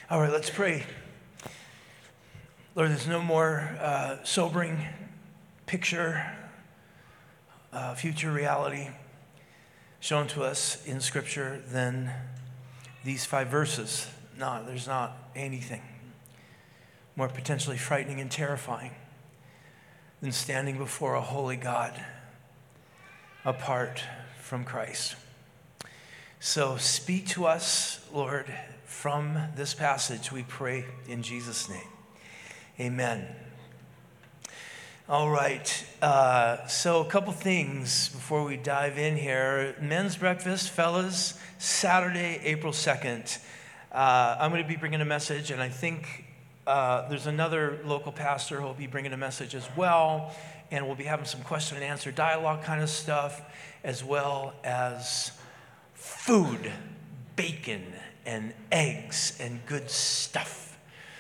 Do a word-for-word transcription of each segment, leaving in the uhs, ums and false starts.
All right, let's pray. Lord, there's no more uh, sobering picture, uh, future reality shown to us in Scripture than these five verses. No, there's not anything more potentially frightening and terrifying than standing before a holy God apart from Christ. So speak to us, Lord, from this passage, we pray in Jesus' name. Amen. All right, uh, so a couple things before we dive in here. Men's breakfast, fellas, Saturday, April second. Uh, I'm going to be bringing a message, and I think uh, there's another local pastor who will be bringing a message as well, and we'll be having some question and answer dialogue kind of stuff, as well as food, bacon, and eggs, and good stuff.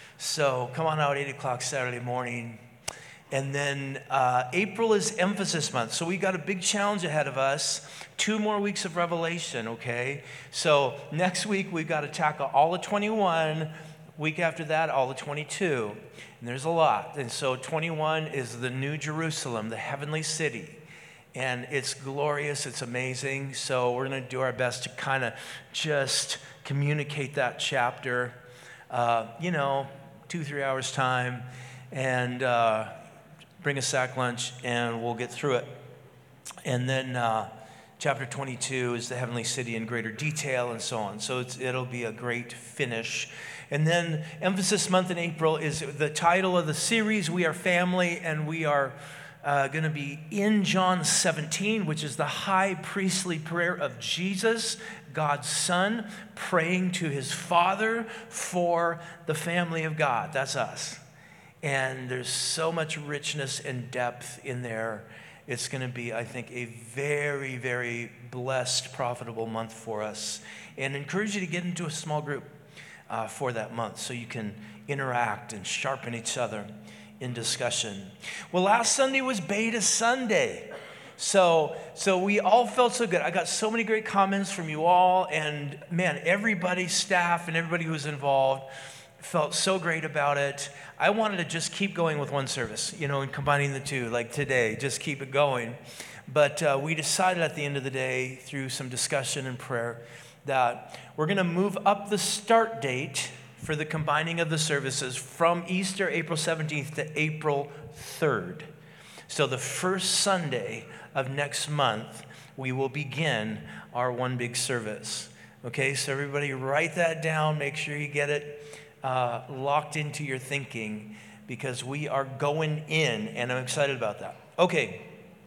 So come on out, eight o'clock Saturday morning. And then uh, April is emphasis month. So we got a big challenge ahead of us. Two more weeks of Revelation, okay? So next week we've got to tackle all of twenty-one. Week after that, all of twenty-two. And there's a lot. And so twenty-one is the New Jerusalem, the heavenly city. And it's glorious, it's amazing. So we're going to do our best to kind of just communicate that chapter, uh, you know, two, three hours time, and uh, bring a sack lunch, and we'll get through it. And then uh, chapter twenty-two is the heavenly city in greater detail, and so on. So it's, it'll be a great finish. And then emphasis month in April is the title of the series, We Are Family, and we are Uh, going to be in John seventeen, which is the high priestly prayer of Jesus, God's Son, praying to his Father for the family of God. That's us. And there's so much richness and depth in there. It's going to be, I think, a very, very blessed, profitable month for us. And I encourage you to get into a small group uh, for that month so you can interact and sharpen each other in discussion. Well, last Sunday was Beta Sunday. So, so we all felt so good. I got so many great comments from you all, and man, everybody, staff and everybody who was involved felt so great about it. I wanted to just keep going with one service, you know, and combining the two, like today, just keep it going. But uh, we decided at the end of the day, through some discussion and prayer, that we're going to move up the start date for the combining of the services from Easter, April seventeenth, to April third. So the first Sunday of next month, we will begin our one big service. Okay, so everybody write that down. Make sure you get it uh, locked into your thinking, because we are going in, and I'm excited about that. Okay,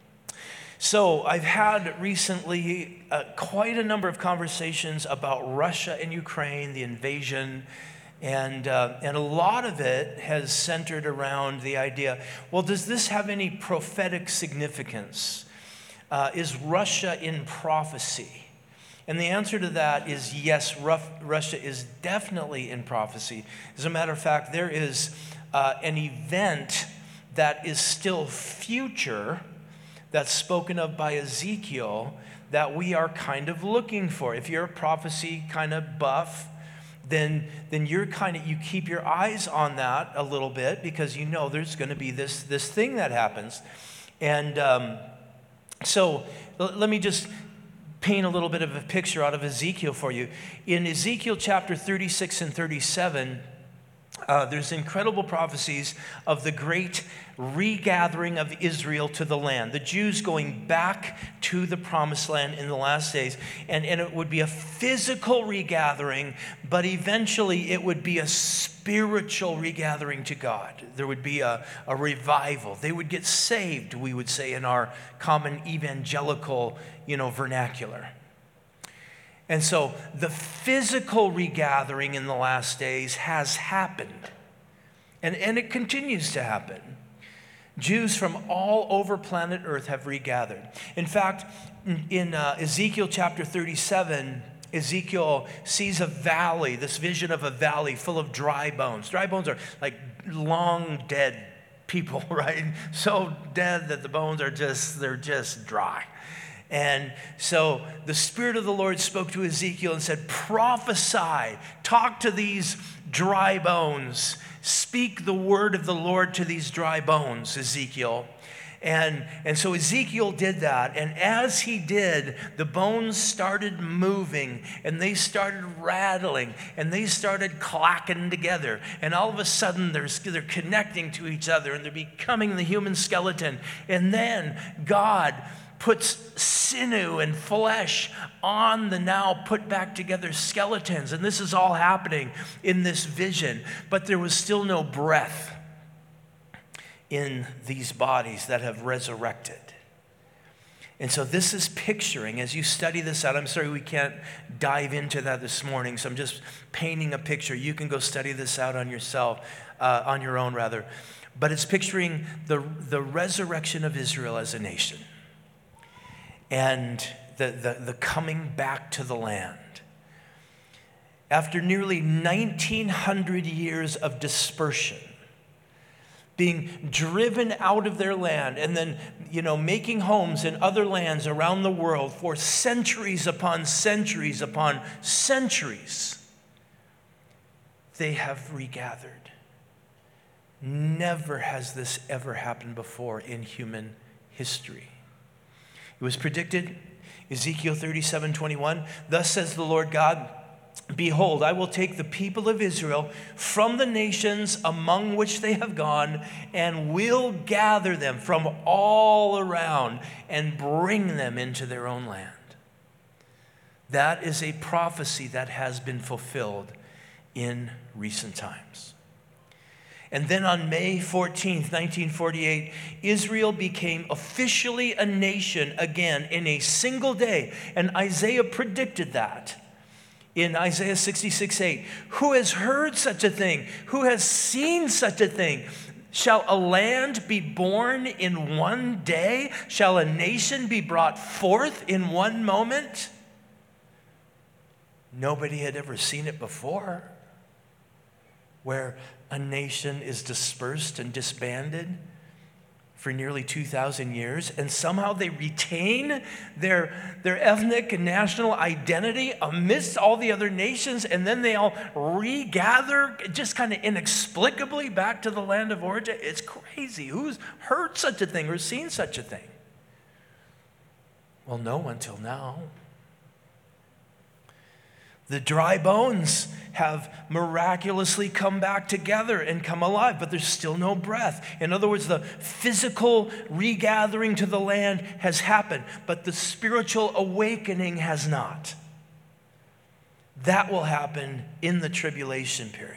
so I've had recently uh, quite a number of conversations about Russia and Ukraine, the invasion. And uh, and a lot of it has centered around the idea, well, does this have any prophetic significance? Uh, is Russia in prophecy? And the answer to that is yes, Russia is definitely in prophecy. As a matter of fact, there is uh, an event that is still future that's spoken of by Ezekiel that we are kind of looking for. If you're a prophecy kind of buff, then then you're kind of, you keep your eyes on that a little bit, because you know there's going to be this this thing that happens. And um, so l- let me just paint a little bit of a picture out of Ezekiel for you. In Ezekiel chapter thirty-six and thirty-seven, uh, there's incredible prophecies of the great regathering of Israel to the land, the Jews going back to the promised land in the last days. And, and it would be a physical regathering, but eventually it would be a spiritual regathering to God. There would be a, a revival. They would get saved, we would say in our common evangelical, you know, vernacular. And so the physical regathering in the last days has happened. And, and it continues to happen. Jews from all over planet Earth have regathered. In fact, in uh, Ezekiel chapter thirty-seven, Ezekiel sees a valley, this vision of a valley full of dry bones. Dry bones are like long dead people, right? So dead that the bones are just, they're just dry. And so the Spirit of the Lord spoke to Ezekiel and said, prophesy, talk to these dry bones, speak the word of the Lord to these dry bones, Ezekiel. And, and so Ezekiel did that, and as he did, the bones started moving, and they started rattling, and they started clacking together, and all of a sudden they're, they're connecting to each other, and they're becoming the human skeleton. And then God puts sinew and flesh on the now put back together skeletons, and this is all happening in this vision, but there was still no breath in these bodies that have resurrected. And so this is picturing, as you study this out, I'm sorry we can't dive into that this morning, so I'm just painting a picture. You can go study this out on yourself, uh, on your own rather. But it's picturing the, the resurrection of Israel as a nation and the, the, the coming back to the land. After nearly nineteen hundred years of dispersion, being driven out of their land and then, you know, making homes in other lands around the world for centuries upon centuries upon centuries, they have regathered. Never has this ever happened before in human history. It was predicted, Ezekiel thirty-seven twenty-one, thus says the Lord God, behold, I will take the people of Israel from the nations among which they have gone and will gather them from all around and bring them into their own land. That is a prophecy that has been fulfilled in recent times. And then on May fourteenth, nineteen forty-eight, Israel became officially a nation again in a single day. And Isaiah predicted that. In Isaiah sixty-six eight, who has heard such a thing? Who has seen such a thing? Shall a land be born in one day? Shall a nation be brought forth in one moment? Nobody had ever seen it before, where a nation is dispersed and disbanded for nearly two thousand years, and somehow they retain their, their ethnic and national identity amidst all the other nations, and then they all regather just kind of inexplicably back to the land of origin. It's crazy. Who's heard such a thing or seen such a thing? Well, no one till now. The dry bones have miraculously come back together and come alive, but there's still no breath. In other words, the physical regathering to the land has happened, but the spiritual awakening has not. That will happen in the tribulation period.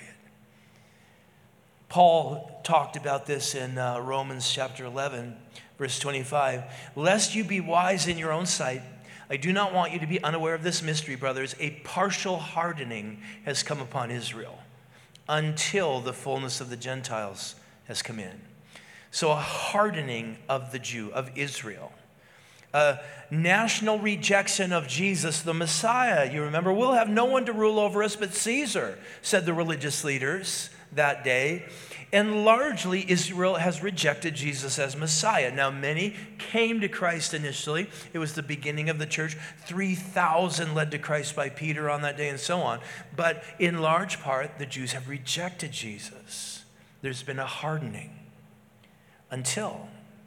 Paul talked about this in uh, Romans chapter eleven, verse twenty-five. Lest you be wise in your own sight, I do not want you to be unaware of this mystery, brothers. A partial hardening has come upon Israel until the fullness of the Gentiles has come in. So a hardening of the Jew, of Israel. A national rejection of Jesus, the Messiah. You remember, we'll have no one to rule over us but Caesar, said the religious leaders that day. And largely, Israel has rejected Jesus as Messiah. Now, many came to Christ initially. It was the beginning of the church. three thousand led to Christ by Peter on that day and so on. But in large part, the Jews have rejected Jesus. There's been a hardening until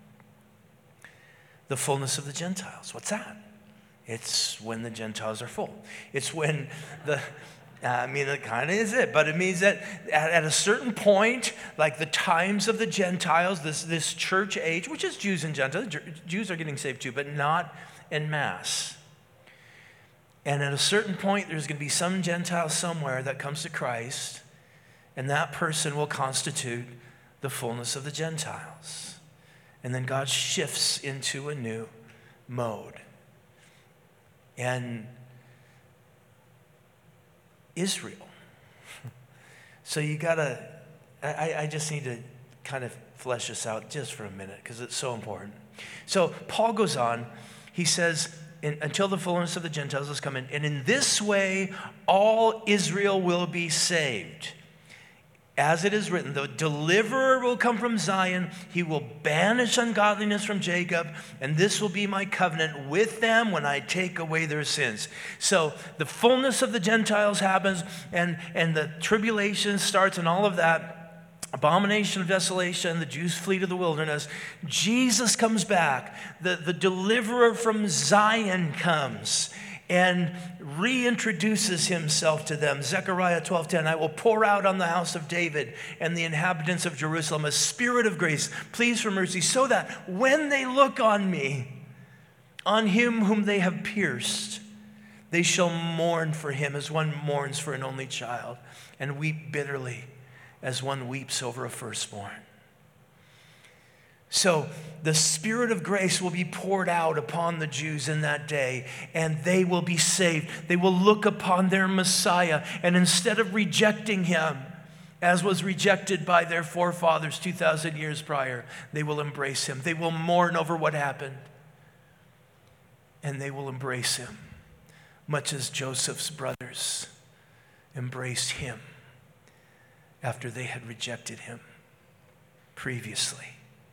the fullness of the Gentiles. What's that? It's when the Gentiles are full. It's when the... I mean, it kind of is it, but it means that at, at a certain point, like the times of the Gentiles, this, this church age, which is Jews and Gentiles, Jews are getting saved too, but not en masse. And at a certain point, there's going to be some Gentile somewhere that comes to Christ, and that person will constitute the fullness of the Gentiles. And then God shifts into a new mode. And Israel. So you gotta, I, I just need to kind of flesh this out just for a minute because it's so important. So Paul goes on, he says, in, until the fullness of the Gentiles has come in, and in this way all Israel will be saved. As it is written, the deliverer will come from Zion. He will banish ungodliness from Jacob, and this will be my covenant with them when I take away their sins. So the fullness of the Gentiles happens, and, and the tribulation starts and all of that. Abomination of desolation, the Jews flee to the wilderness. Jesus comes back. The, the deliverer from Zion comes and reintroduces himself to them. Zechariah twelve ten, I will pour out on the house of David and the inhabitants of Jerusalem a spirit of grace, pleas for mercy, so that when they look on me, on him whom they have pierced, they shall mourn for him as one mourns for an only child, and weep bitterly as one weeps over a firstborn. So the Spirit of grace will be poured out upon the Jews in that day, and they will be saved. They will look upon their Messiah, and instead of rejecting him, as was rejected by their forefathers two thousand years prior, they will embrace him. They will mourn over what happened, and they will embrace him, much as Joseph's brothers embraced him after they had rejected him previously.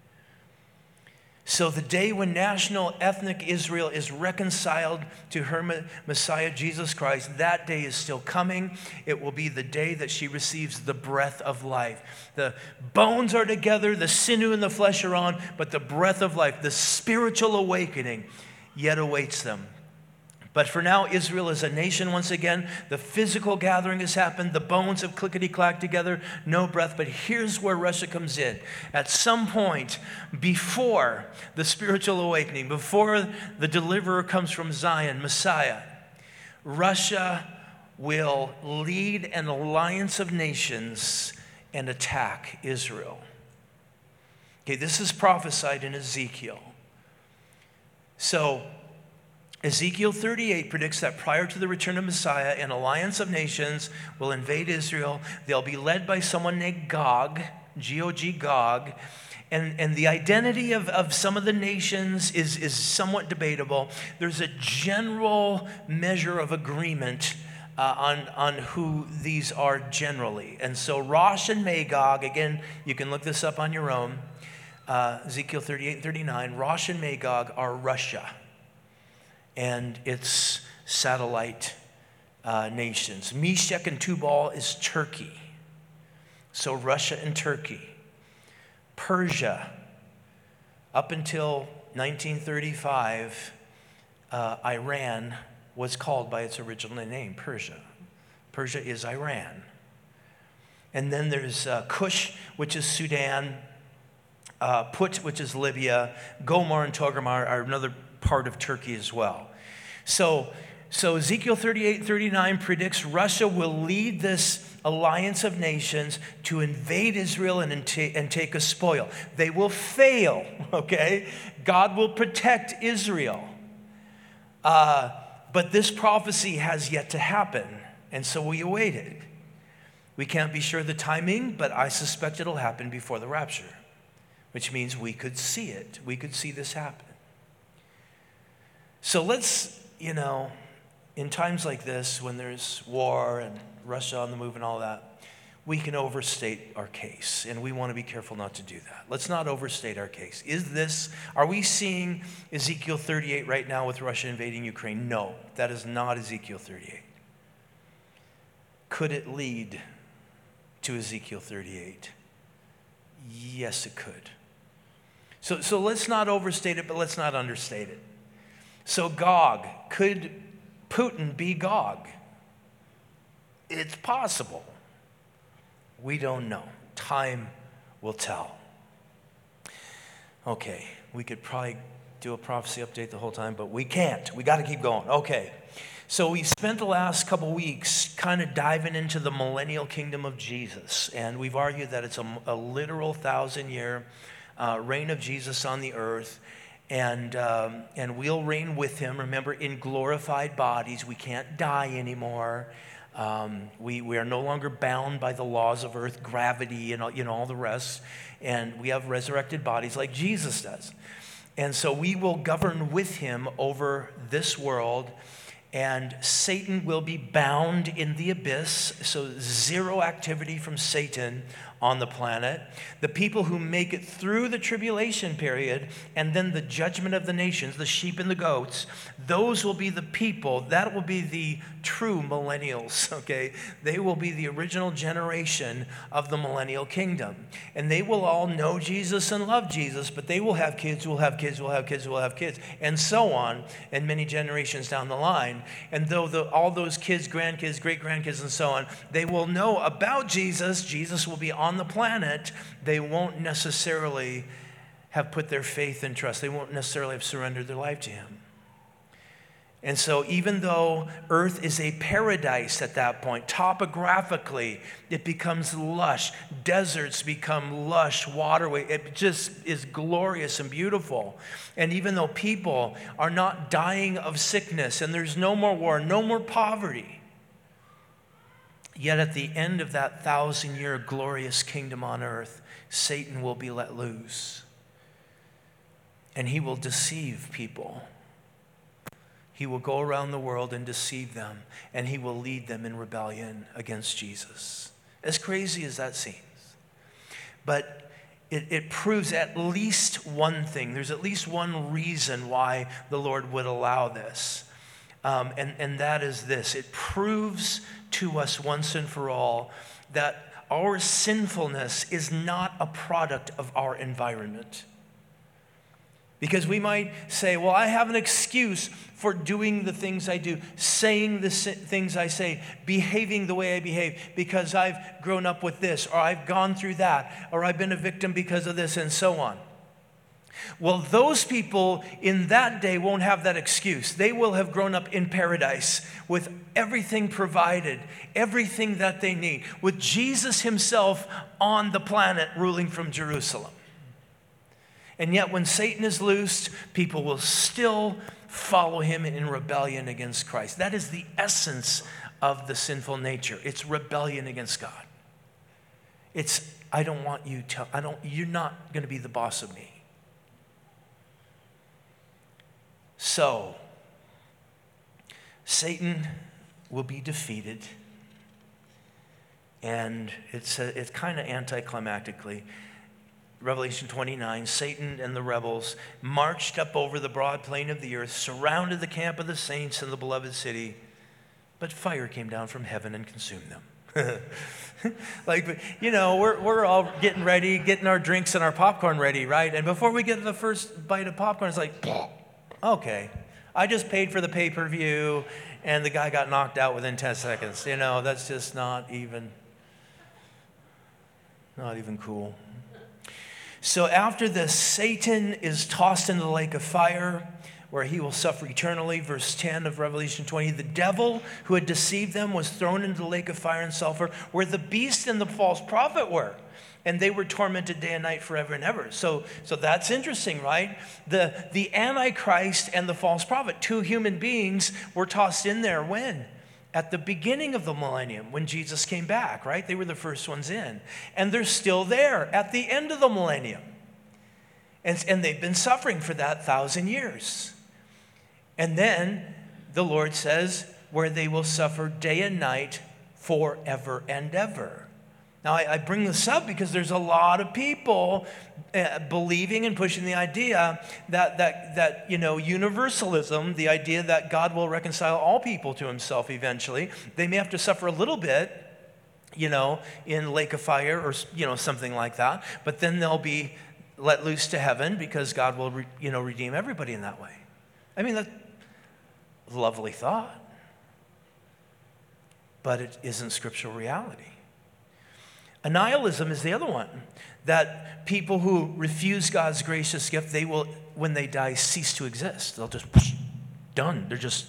So the day when national ethnic Israel is reconciled to her Messiah, Jesus Christ, that day is still coming. It will be the day that she receives the breath of life. The bones are together, the sinew and the flesh are on, but the breath of life, the spiritual awakening, yet awaits them. But for now, Israel is a nation once again. The physical gathering has happened. The bones have clickety-clacked together, no breath. But here's where Russia comes in. At some point before the spiritual awakening, before the deliverer comes from Zion, Messiah, Russia will lead an alliance of nations and attack Israel. Okay, this is prophesied in Ezekiel. So, Ezekiel thirty-eight predicts that prior to the return of Messiah, an alliance of nations will invade Israel. They'll be led by someone named Gog, G O G, Gog. And, and the identity of, of some of the nations is, is somewhat debatable. There's a general measure of agreement uh, on, on who these are generally. And so Rosh and Magog, again, you can look this up on your own. Uh, Ezekiel thirty-eight and thirty-nine, Rosh and Magog are Russia and its satellite uh, nations. Meshech and Tubal is Turkey. So Russia and Turkey. Persia, up until nineteen thirty-five, uh, Iran was called by its original name, Persia. Persia is Iran. And then there's uh, Cush, which is Sudan. Uh, Put, which is Libya. Gomar and Togarmah are another part of Turkey as well. So, so Ezekiel thirty-eight, thirty-nine predicts Russia will lead this alliance of nations to invade Israel and, and take a spoil. They will fail, okay? God will protect Israel. Uh, but this prophecy has yet to happen, and so we await it. We can't be sure of the timing, but I suspect it'll happen before the rapture, which means we could see it. We could see this happen. So let's, you know, in times like this, when there's war and Russia on the move and all that, we can overstate our case, and we want to be careful not to do that. Let's not overstate our case. Is this, are we seeing Ezekiel thirty-eight right now with Russia invading Ukraine? No, that is not Ezekiel thirty-eight. Could it lead to Ezekiel thirty-eight? Yes, it could. So, so let's not overstate it, but let's not understate it. So Gog, could Putin be Gog? It's possible. We don't know. Time will tell. Okay, we could probably do a prophecy update the whole time, but we can't. We got to keep going. Okay, so we spent the last couple weeks kind of diving into the millennial kingdom of Jesus, and we've argued that it's a, a literal thousand-year uh, reign of Jesus on the earth. And, um, and we'll reign with him, remember, in glorified bodies. We can't die anymore. Um, we, we are no longer bound by the laws of earth, gravity, and all, you know, all the rest. And we have resurrected bodies like Jesus does. And so we will govern with him over this world. And Satan will be bound in the abyss, so zero activity from Satan on the planet. The people who make it through the tribulation period and then the judgment of the nations, the sheep and the goats, those will be the people, that will be the true millennials, okay? They will be the original generation of the millennial kingdom. And they will all know Jesus and love Jesus, but they will have kids, will have kids, will have kids, will have kids, and so on, and many generations down the line. And though the, all those kids, grandkids, great-grandkids, and so on, they will know about Jesus, Jesus will be on the planet, they won't necessarily have put their faith and trust. They won't necessarily have surrendered their life to him. And so even though earth is a paradise at that point, topographically, it becomes lush. Deserts become lush waterway. It just is glorious and beautiful. And even though people are not dying of sickness and there's no more war, no more poverty, yet at the end of that thousand-year glorious kingdom on earth, Satan will be let loose. And he will deceive people. He will go around the world and deceive them, and he will lead them in rebellion against Jesus. As crazy as that seems. But it, it proves at least one thing. There's at least one reason why the Lord would allow this. Um, and, and that is this. It proves to us once and for all that our sinfulness is not a product of our environment. Because we might say, well, I have an excuse for doing the things I do, saying the things I say, behaving the way I behave, because I've grown up with this, or I've gone through that, or I've been a victim because of this, and so on. Well, those people in that day won't have that excuse. They will have grown up in paradise with everything provided, everything that they need, with Jesus himself on the planet ruling from Jerusalem. And yet when Satan is loosed, people will still follow him in rebellion against Christ. That is the essence of the sinful nature. It's rebellion against God. It's, I don't want you to, I don't, you're not going to be the boss of me. So, Satan will be defeated. And it's, a, it's kind of anticlimactically. Revelation twenty-nine, Satan and the rebels marched up over the broad plain of the earth, surrounded the camp of the saints and the beloved city, but fire came down from heaven and consumed them. Like, you know, we're, we're all getting ready, getting our drinks and our popcorn ready, right? And before we get the first bite of popcorn, it's like, okay, I just paid for the pay-per-view, and the guy got knocked out within ten seconds. You know, that's just not even, not even cool. So after this, Satan is tossed into the lake of fire, where he will suffer eternally. Verse ten of Revelation twenty, the devil who had deceived them was thrown into the lake of fire and sulfur, where the beast and the false prophet were. And they were tormented day and night forever and ever. So, so that's interesting, right? The, the Antichrist and the false prophet, two human beings, were tossed in there when? At the beginning of the millennium, when Jesus came back, right? They were the first ones in. And they're still there at the end of the millennium. And, and they've been suffering for that thousand years. And then the Lord says, where they will suffer day and night forever and ever. Now, I, I bring this up because there's a lot of people uh, believing and pushing the idea that, that, that, you know, universalism, the idea that God will reconcile all people to himself eventually. They may have to suffer a little bit, you know, in lake of fire or, you know, something like that. But then they'll be let loose to heaven because God will, re, you know, redeem everybody in that way. I mean, that's a lovely thought. But it isn't scriptural reality. Annihilism is the other one, that people who refuse God's gracious gift, they will, when they die, cease to exist. They'll just, whoosh, done. They're just,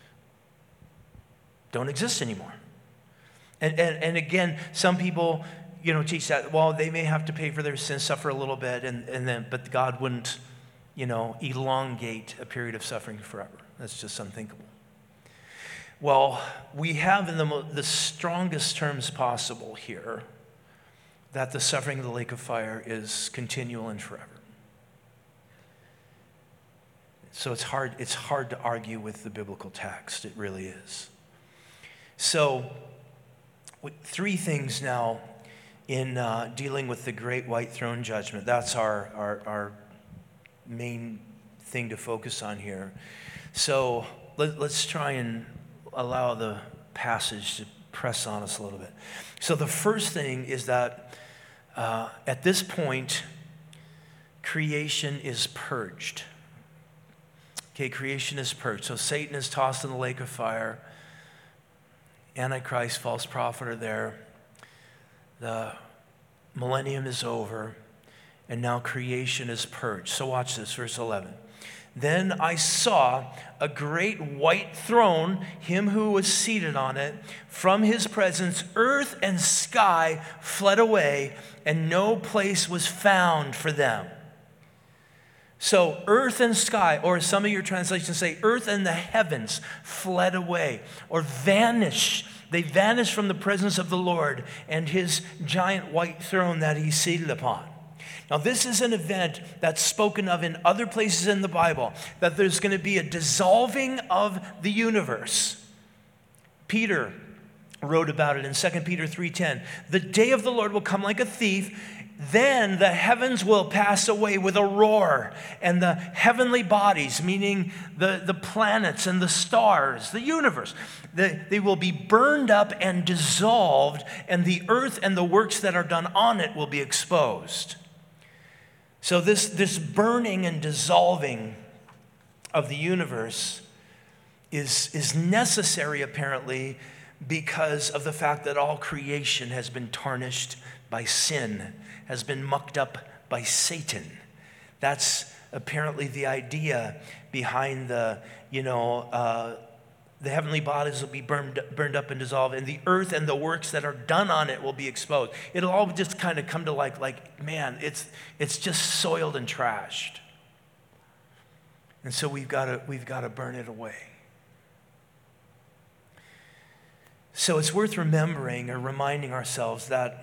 don't exist anymore. And, and, and again, some people, you know, teach that, well, they may have to pay for their sins, suffer a little bit, and, and then, but God wouldn't, you know, elongate a period of suffering forever. That's just unthinkable. Well, we have in the, the strongest terms possible here that the suffering of the lake of fire is continual and forever. So it's hard, it's hard to argue with the biblical text. It really is. So three things now in uh, dealing with the great white throne judgment. That's our, our, our main thing to focus on here. So let, let's try and allow the passage to press on us a little bit. So the first thing is that uh, at this point, creation is purged. Okay, creation is purged. So Satan is tossed in the lake of fire. Antichrist, false prophet are there. The millennium is over. And now creation is purged. So watch this, verse eleven. Then I saw a great white throne, him who was seated on it. From his presence, earth and sky fled away, and no place was found for them. So earth and sky, or some of your translations say earth and the heavens fled away or vanished. They vanished from the presence of the Lord and his giant white throne that he's seated upon. Now this is an event that's spoken of in other places in the Bible, that there's going to be a dissolving of the universe. Peter wrote about it in Second Peter three ten. The day of the Lord will come like a thief. Then the heavens will pass away with a roar, and the heavenly bodies, meaning the, the planets and the stars, the universe, they, they will be burned up and dissolved, and the earth and the works that are done on it will be exposed. So this, this burning and dissolving of the universe is, is necessary, apparently, because of the fact that all creation has been tarnished by sin, has been mucked up by Satan. That's apparently the idea behind the, you know, uh, the heavenly bodies will be burned, burned up and dissolved, and the earth and the works that are done on it will be exposed. It'll all just kind of come to like, like, man, it's it's just soiled and trashed. And so we've got to we've got to burn it away. So it's worth remembering or reminding ourselves that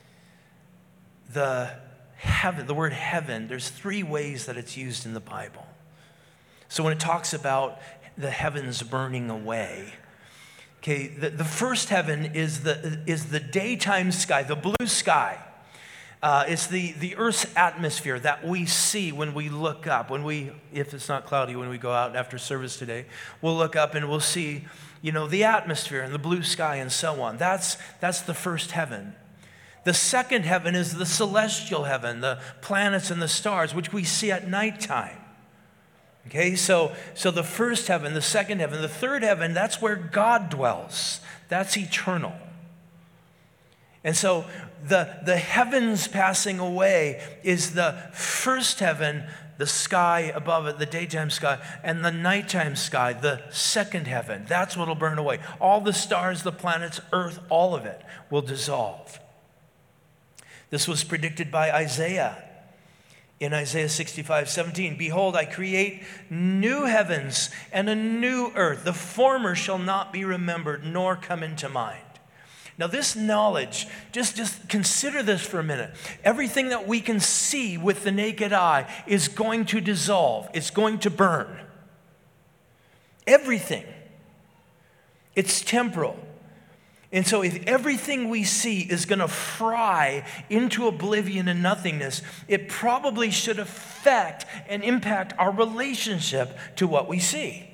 the heaven, the word heaven, there's three ways that it's used in the Bible. So when it talks about the heavens burning away, okay, the, the first heaven is the is the daytime sky, the blue sky. Uh, it's the, the Earth's atmosphere that we see when we look up. When we, if it's not cloudy, when we go out after service today, we'll look up and we'll see, you know, the atmosphere and the blue sky and so on. That's that's the first heaven. The second heaven is the celestial heaven, the planets and the stars, which we see at nighttime. Okay, so, so the first heaven, the second heaven, the third heaven, that's where God dwells. That's eternal. And so the, the heavens passing away is the first heaven, the sky above it, the daytime sky, and the nighttime sky, the second heaven. That's what will burn away. All the stars, the planets, earth, all of it will dissolve. This was predicted by Isaiah in Isaiah sixty-five seventeen. Behold, I create new heavens and a new earth. The former shall not be remembered, nor come into mind. Now this knowledge, just, just consider this for a minute. Everything that we can see with the naked eye is going to dissolve. It's going to burn. Everything. It's temporal. And so if everything we see is going to fry into oblivion and nothingness, it probably should affect and impact our relationship to what we see.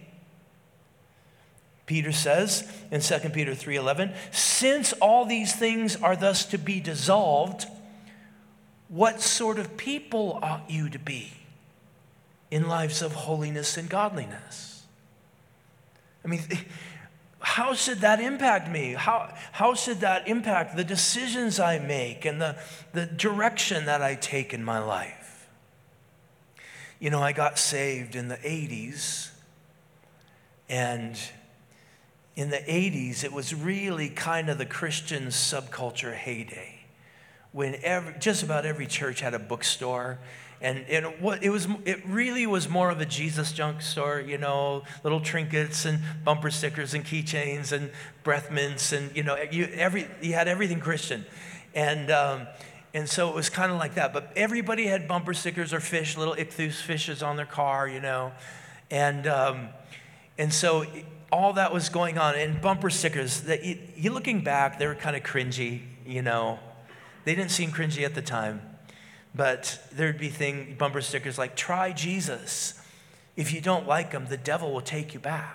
Peter says in Second Peter three eleven, since all these things are thus to be dissolved, what sort of people ought you to be in lives of holiness and godliness? I mean, how should that impact me? How, how should that impact the decisions I make and the, the direction that I take in my life? You know, I got saved in the eighties, and in the eighties, it was really kind of the Christian subculture heyday, when every, just about every church had a bookstore. And, and it, was, it really was more of a Jesus junk store, you know, little trinkets and bumper stickers and keychains and breath mints, and, you know, you, every, you had everything Christian. And, um, and so it was kind of like that. But everybody had bumper stickers or fish, little ichthus fishes on their car, you know. And, um, and so all that was going on, and bumper stickers, that you, you looking back, they were kind of cringy, you know. They didn't seem cringy at the time, but there'd be thing, bumper stickers like, try Jesus. If you don't like him, the devil will take you back.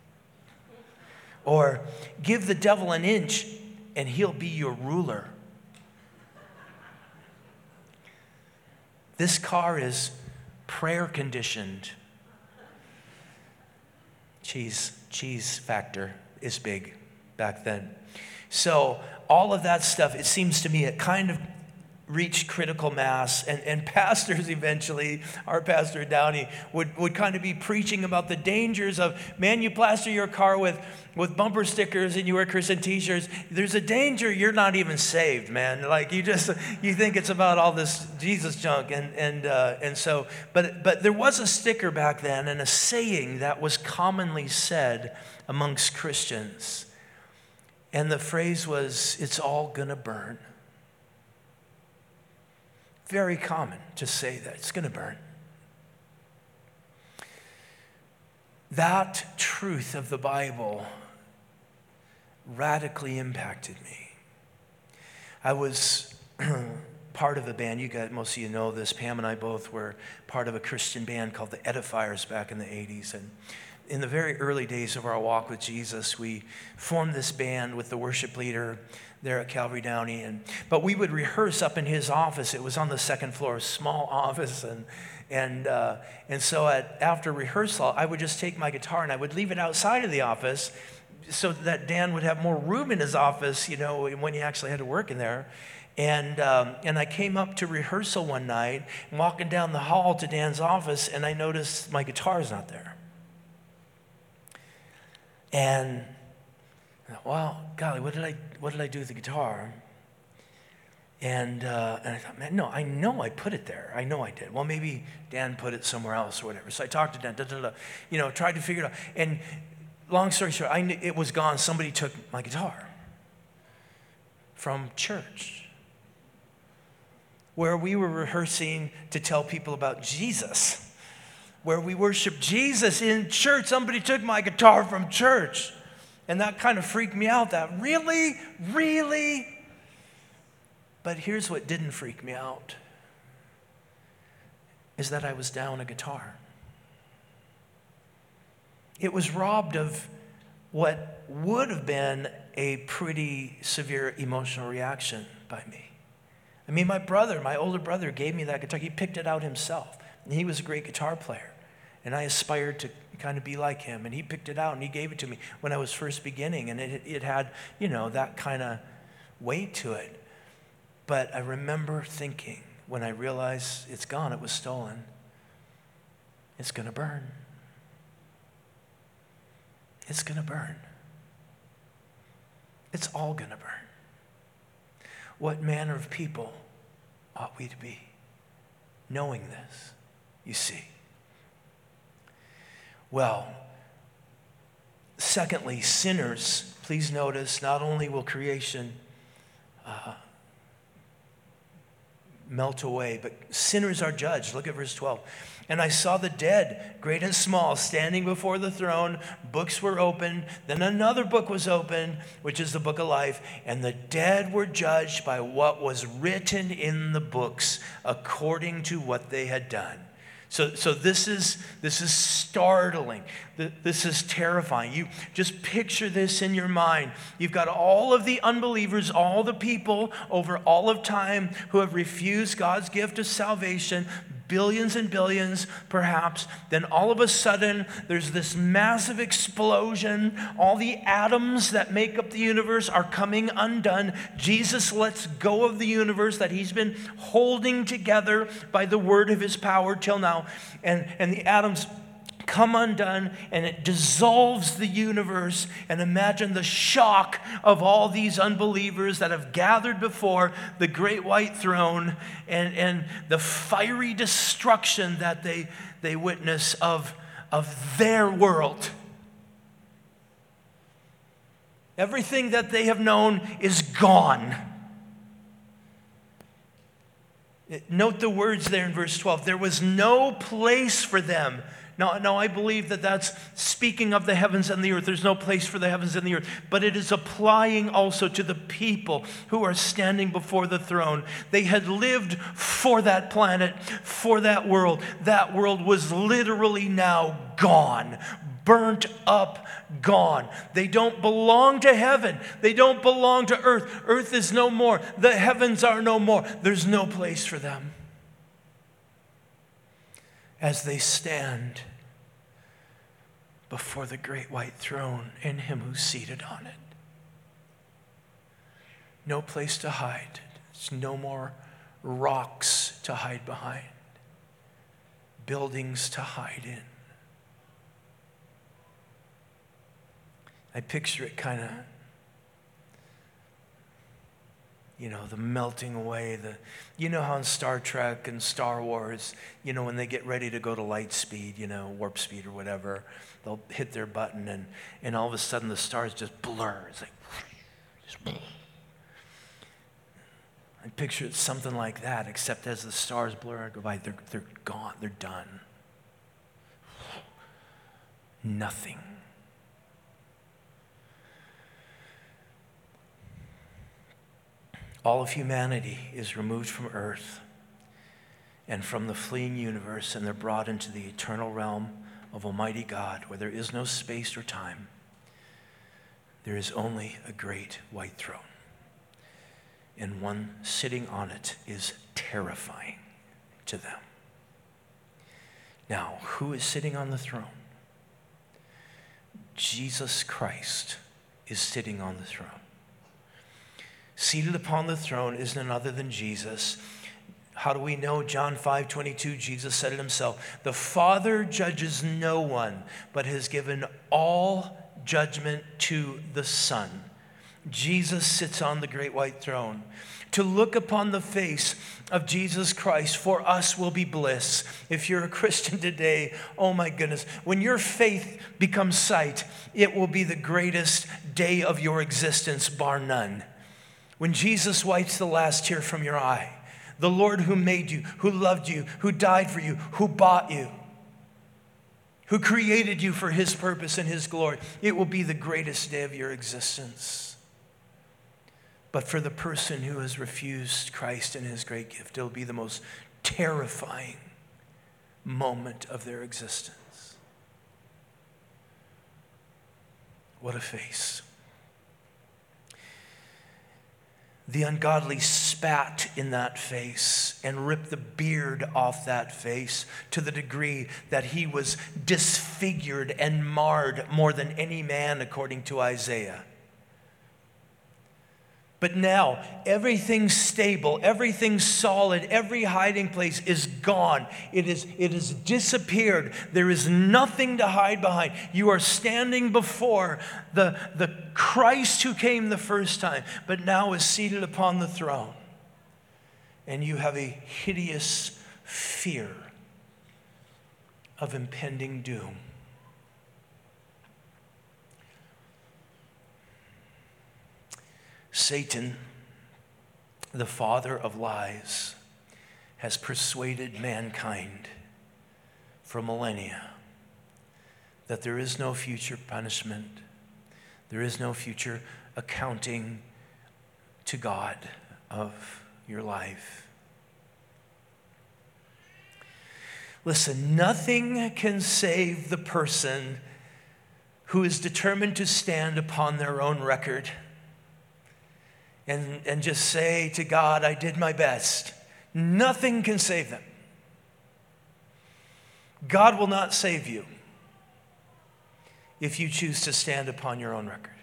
Or give the devil an inch and he'll be your ruler. This car is prayer conditioned. Cheese, cheese factor is big back then. So all of that stuff, it seems to me, it kind of reached critical mass, and, and pastors eventually, our pastor Downey, would, would kind of be preaching about the dangers of, man, you plaster your car with, with bumper stickers and you wear Christian t-shirts. There's a danger you're not even saved, man. Like you just, you think it's about all this Jesus junk. And, and, uh, and so, but, but there was a sticker back then and a saying that was commonly said amongst Christians. And the phrase was, it's all gonna burn. Very common to say that. It's going to burn. That truth of the Bible radically impacted me. I was part of a band. You guys, most of you know this. Pam and I both were part of a Christian band called the Edifiers back in the eighties. And in the very early days of our walk with Jesus, we formed this band with the worship leader there at Calvary Downey, and but we would rehearse up in his office. It was on the second floor, a small office, and and uh, and so at after rehearsal, I would just take my guitar and I would leave it outside of the office, so that Dan would have more room in his office, you know, when he actually had to work in there. And um, and I came up to rehearsal one night, walking down the hall to Dan's office, and I noticed my guitar's not there. And well, golly, what did I what did I do with the guitar? And uh, and I thought, man, no, I know I put it there. I know I did. Well, maybe Dan put it somewhere else or whatever. So I talked to Dan, da, da, da, you know, tried to figure it out. And long story short, I knew it was gone. Somebody took my guitar from church, where we were rehearsing to tell people about Jesus, where we worship Jesus in church. Somebody took my guitar from church. And that kind of freaked me out, that really, really? But here's what didn't freak me out, is that I was down a guitar. It was robbed of what would have been a pretty severe emotional reaction by me. I mean, my brother, my older brother, gave me that guitar. He picked it out himself, and he was a great guitar player. And I aspired to kind of be like him. And he picked it out and he gave it to me when I was first beginning. And it, it had, you know, that kind of weight to it. But I remember thinking, when I realized it's gone, it was stolen, it's going to burn. It's going to burn. It's all going to burn. What manner of people ought we to be? Knowing this, you see. Well, secondly, sinners, please notice, not only will creation uh, melt away, but sinners are judged. Look at verse twelve. And I saw the dead, great and small, standing before the throne. Books were opened. Then another book was opened, which is the book of life. And the dead were judged by what was written in the books, according to what they had done. So, so this is this is startling. This is terrifying. You just picture this in your mind. You've got all of the unbelievers, all the people over all of time who have refused God's gift of salvation, billions and billions perhaps. Then all of a sudden, there's this massive explosion. All the atoms that make up the universe are coming undone. Jesus lets go of the universe that he's been holding together by the word of his power till now. And, and the atoms come undone, and it dissolves the universe. And imagine the shock of all these unbelievers that have gathered before the great white throne, and, and the fiery destruction that they, they witness of, of their world. Everything that they have known is gone. Note the words there in verse twelve. There was no place for them. Now, now, I believe that that's speaking of the heavens and the earth. There's no place for the heavens and the earth. But it is applying also to the people who are standing before the throne. They had lived for that planet, for that world. That world was literally now gone, burnt up, gone. They don't belong to heaven. They don't belong to earth. Earth is no more. The heavens are no more. There's no place for them. As they stand before the great white throne and him who's seated on it. No place to hide. There's no more rocks to hide behind. Buildings to hide in. I picture it kind of, you know, the melting away, the, you know how in Star Trek and Star Wars, you know, when they get ready to go to light speed, you know, warp speed or whatever, they'll hit their button and, and all of a sudden the stars just blur. It's like, just blur. I picture it something like that, except as the stars blur and go by, they're, they're gone, they're done. Nothing. All of humanity is removed from earth and from the fleeing universe, and they're brought into the eternal realm of Almighty God, where there is no space or time. There is only a great white throne, and one sitting on it is terrifying to them. Now, who is sitting on the throne? Jesus Christ is sitting on the throne. Seated upon the throne is none other than Jesus. How do we know? John five twenty-two, Jesus said it himself. The Father judges no one, but has given all judgment to the Son. Jesus sits on the great white throne. To look upon the face of Jesus Christ for us will be bliss. If you're a Christian today, oh my goodness, when your faith becomes sight, it will be the greatest day of your existence, bar none. When Jesus wipes the last tear from your eye, the Lord who made you, who loved you, who died for you, who bought you, who created you for his purpose and his glory, it will be the greatest day of your existence. But for the person who has refused Christ and his great gift, it will be the most terrifying moment of their existence. What a face. The ungodly spat in that face and ripped the beard off that face to the degree that he was disfigured and marred more than any man, according to Isaiah. But now, everything stable, everything solid, every hiding place is gone. It is, it has disappeared. There is nothing to hide behind. You are standing before the, the Christ who came the first time, but now is seated upon the throne. And you have a hideous fear of impending doom. Satan, the father of lies, has persuaded mankind for millennia that there is no future punishment, there is no future accounting to God of your life. Listen, nothing can save the person who is determined to stand upon their own record And, and just say to God, I did my best. Nothing can save them. God will not save you if you choose to stand upon your own record.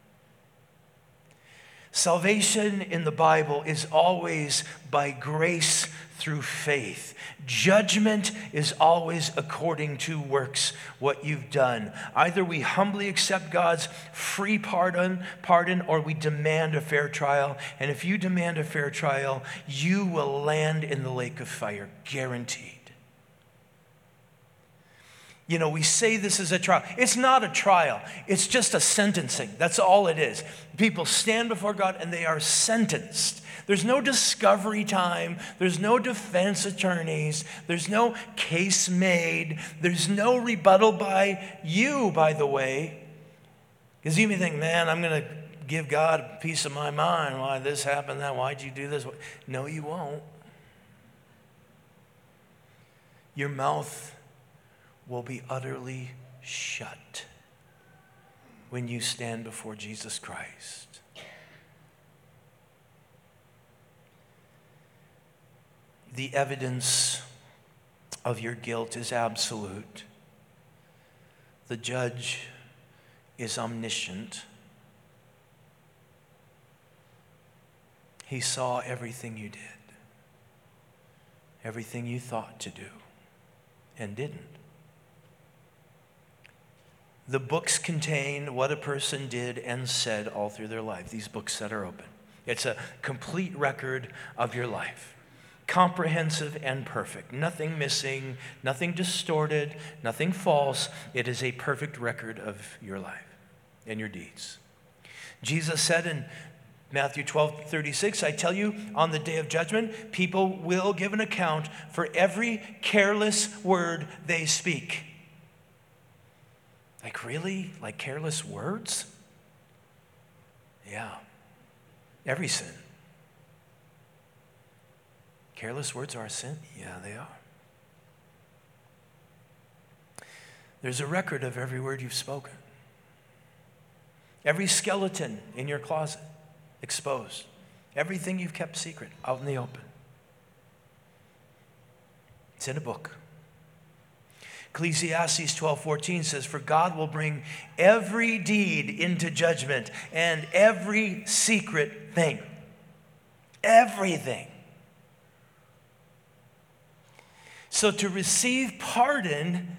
Salvation in the Bible is always by grace through faith. Judgment is always according to works, what you've done. Either we humbly accept God's free pardon, pardon, or we demand a fair trial. And if you demand a fair trial, you will land in the lake of fire, guaranteed. You know, we say this is a trial. It's not a trial. It's just a sentencing. That's all it is. People stand before God and they are sentenced. There's no discovery time. There's no defense attorneys. There's no case made. There's no rebuttal by you, by the way. Because you may think, man, I'm going to give God a piece of my mind. Why this happened, that, why'd you do this? No, you won't. Your mouth will be utterly shut when you stand before Jesus Christ. The evidence of your guilt is absolute. The judge is omniscient. He saw everything you did, everything you thought to do and didn't. The books contain what a person did and said all through their life, these books that are open. It's a complete record of your life, comprehensive and perfect, nothing missing, nothing distorted, nothing false. It is a perfect record of your life and your deeds. Jesus said in Matthew twelve thirty-six, I tell you, on the day of judgment, people will give an account for every careless word they speak. Like, really? Like careless words? Yeah. Every sin. Careless words are a sin? Yeah, they are. There's a record of every word you've spoken. Every skeleton in your closet exposed. Everything you've kept secret out in the open. It's in a book. Ecclesiastes twelve fourteen says, for God will bring every deed into judgment and every secret thing. Everything. So to receive pardon,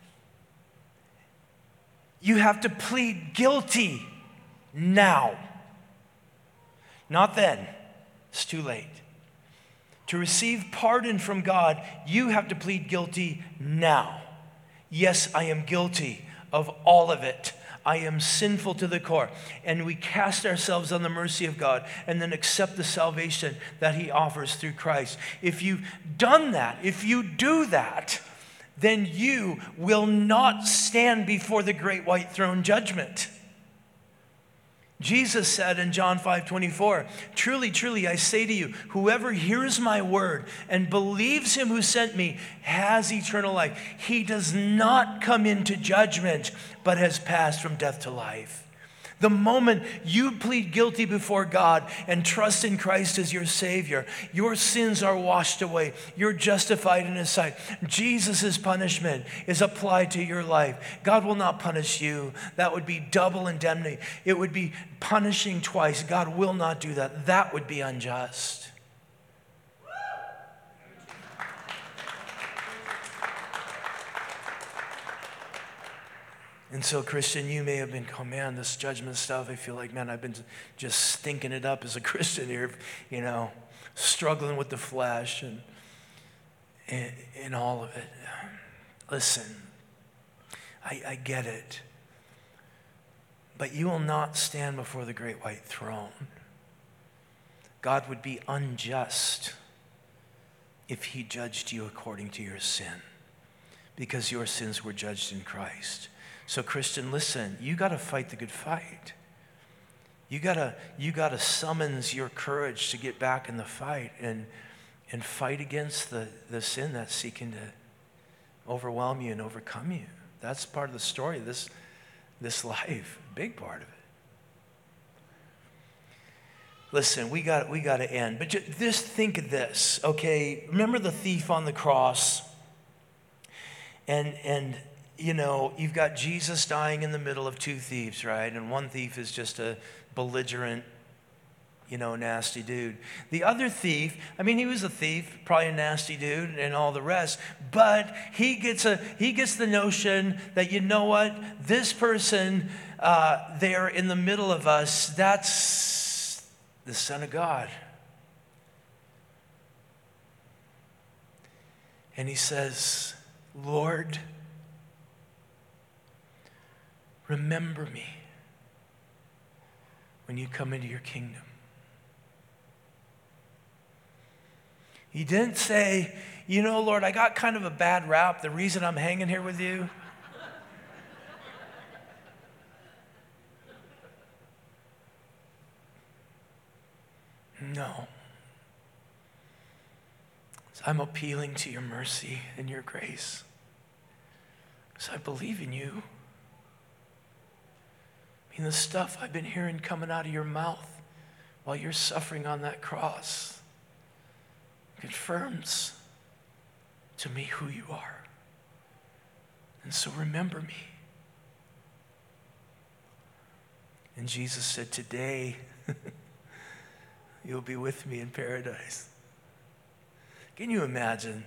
you have to plead guilty now. Not then. It's too late. To receive pardon from God, you have to plead guilty now. Yes, I am guilty of all of it. I am sinful to the core. And we cast ourselves on the mercy of God and then accept the salvation that he offers through Christ. If you've done that, if you do that, then you will not stand before the great white throne judgment. Jesus said in John five twenty-four, truly, truly, I say to you, whoever hears my word and believes him who sent me has eternal life. He does not come into judgment, but has passed from death to life. The moment you plead guilty before God and trust in Christ as your Savior, your sins are washed away. You're justified in his sight. Jesus' punishment is applied to your life. God will not punish you. That would be double indemnity. It would be punishing twice. God will not do that. That would be unjust. And so, Christian, you may have been, oh man, this judgment stuff, I feel like, man, I've been just stinking it up as a Christian here, you know, struggling with the flesh and, and, and all of it. Listen, I, I get it. But you will not stand before the great white throne. God would be unjust if he judged you according to your sin, because your sins were judged in Christ. So, Christian, listen, you got to fight the good fight. You got to you got to summons your courage to get back in the fight and and fight against the, the sin that's seeking to overwhelm you and overcome you. That's part of the story of this, this life, big part of it. Listen, we got we got to end. But just, just think of this, okay? Remember the thief on the cross? And and you know, you've got Jesus dying in the middle of two thieves, right? And one thief is just a belligerent, you know, nasty dude. The other thief, I mean, he was a thief, probably a nasty dude and all the rest, but he gets a he gets the notion that, you know what, this person uh, there in the middle of us, that's the Son of God. And he says, Lord, remember me when you come into your kingdom. He didn't say, you know, Lord, I got kind of a bad rap. The reason I'm hanging here with you, no. I'm appealing to your mercy and your grace. Because I believe in you. I mean, the stuff I've been hearing coming out of your mouth while you're suffering on that cross confirms to me who you are. And so remember me. And Jesus said, today you'll be with me in paradise. Can you imagine?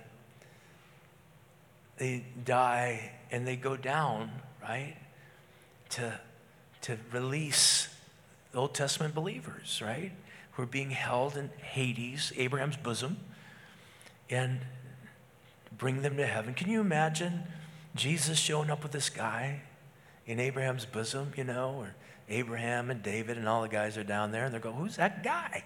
They die and they go down, right? To, to release the Old Testament believers, right? Who are being held in Hades, Abraham's bosom, and bring them to heaven. Can you imagine Jesus showing up with this guy in Abraham's bosom, you know, or Abraham and David and all the guys are down there and they're going, who's that guy?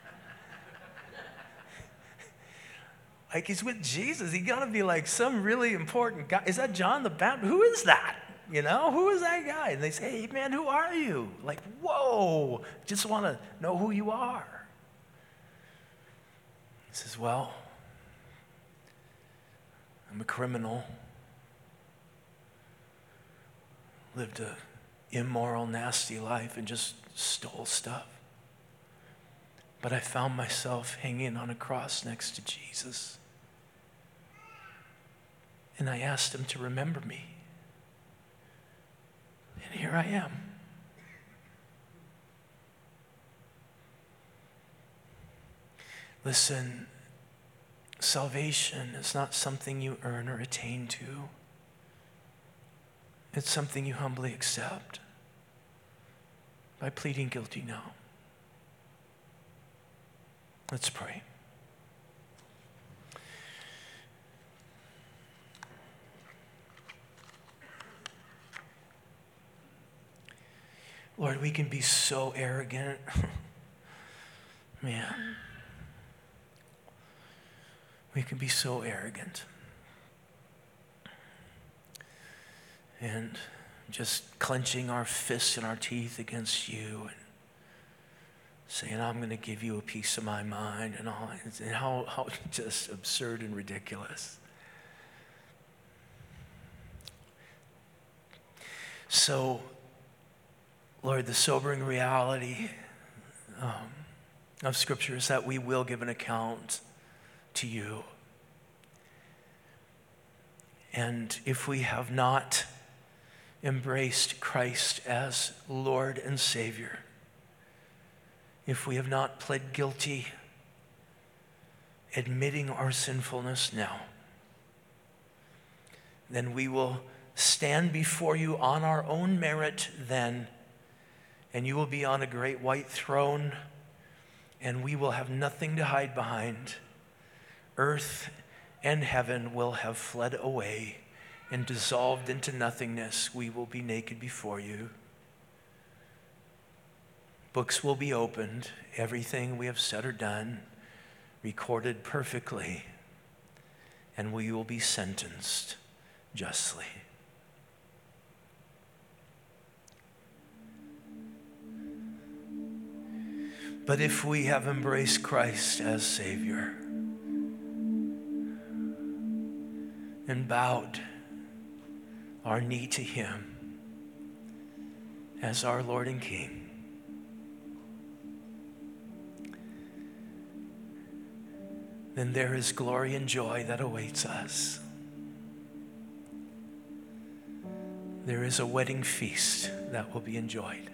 Like, he's with Jesus. He got to be like some really important guy. Is that John the Baptist? Who is that? You know, who is that guy? And they say, hey, man, who are you? Like, whoa, just want to know who you are. He says, well, I'm a criminal. Lived a immoral, nasty life and just stole stuff. But I found myself hanging on a cross next to Jesus. And I asked him to remember me. And here I am. Listen, salvation is not something you earn or attain to. It's something you humbly accept by pleading guilty now. Let's pray. Lord, we can be so arrogant. Man. We can be so arrogant. And just clenching our fists and our teeth against you and saying, I'm going to give you a piece of my mind and all. And how, how just absurd and ridiculous. So, Lord, the sobering reality um, of Scripture is that we will give an account to you. And if we have not embraced Christ as Lord and Savior, if we have not pled guilty, admitting our sinfulness now, then we will stand before you on our own merit then, and you will be on a great white throne, and we will have nothing to hide behind. Earth and heaven will have fled away and dissolved into nothingness. We will be naked before you. Books will be opened, everything we have said or done, recorded perfectly, and we will be sentenced justly. But if we have embraced Christ as Savior and bowed our knee to Him as our Lord and King, then there is glory and joy that awaits us. There is a wedding feast that will be enjoyed.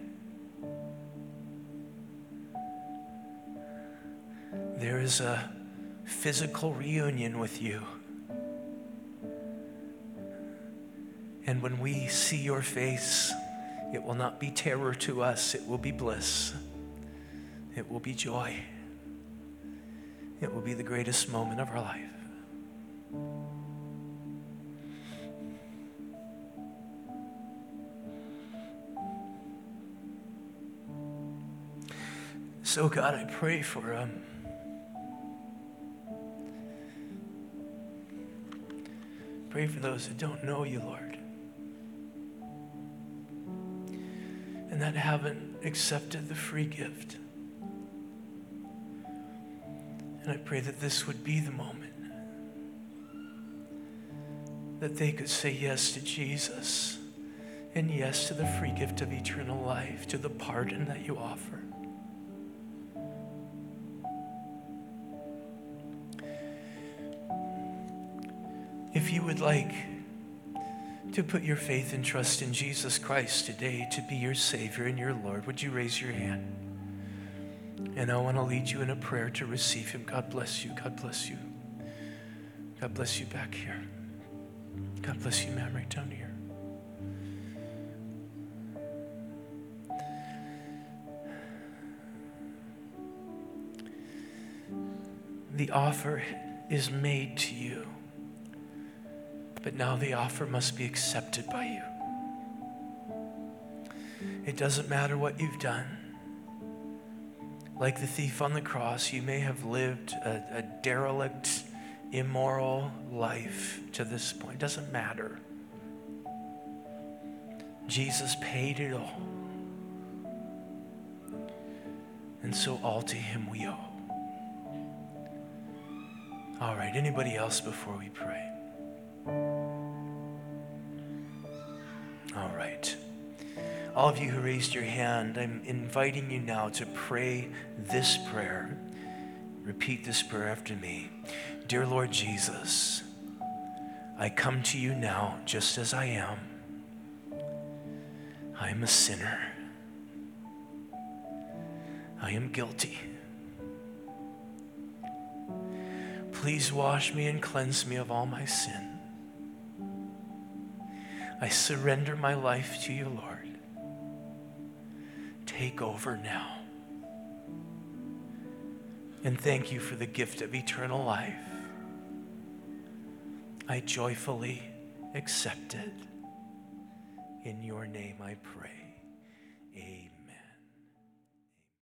There is a physical reunion with you. And when we see your face, it will not be terror to us, it will be bliss. It will be joy. It will be the greatest moment of our life. so, God, I pray for um, pray for those that don't know you, Lord, and that haven't accepted the free gift. And I pray that this would be the moment that they could say yes to Jesus and yes to the free gift of eternal life, to the pardon that you offer. If you would like to put your faith and trust in Jesus Christ today to be your Savior and your Lord, would you raise your hand? And I want to lead you in a prayer to receive him. God bless you. God bless you. God bless you back here. God bless you, ma'am, right down here. The offer is made to you, but now the offer must be accepted by you. It doesn't matter what you've done. Like the thief on the cross, you may have lived a, a derelict, immoral life to this point. It doesn't matter. Jesus paid it all. And so all to him we owe. All right, anybody else before we pray? All right. All of you who raised your hand, I'm inviting you now to pray this prayer. Repeat this prayer after me. Dear Lord Jesus, I come to you now just as I am. I am a sinner. I am guilty. Please wash me and cleanse me of all my sin. I surrender my life to you, Lord. Take over now. And thank you for the gift of eternal life. I joyfully accept it. In your name I pray.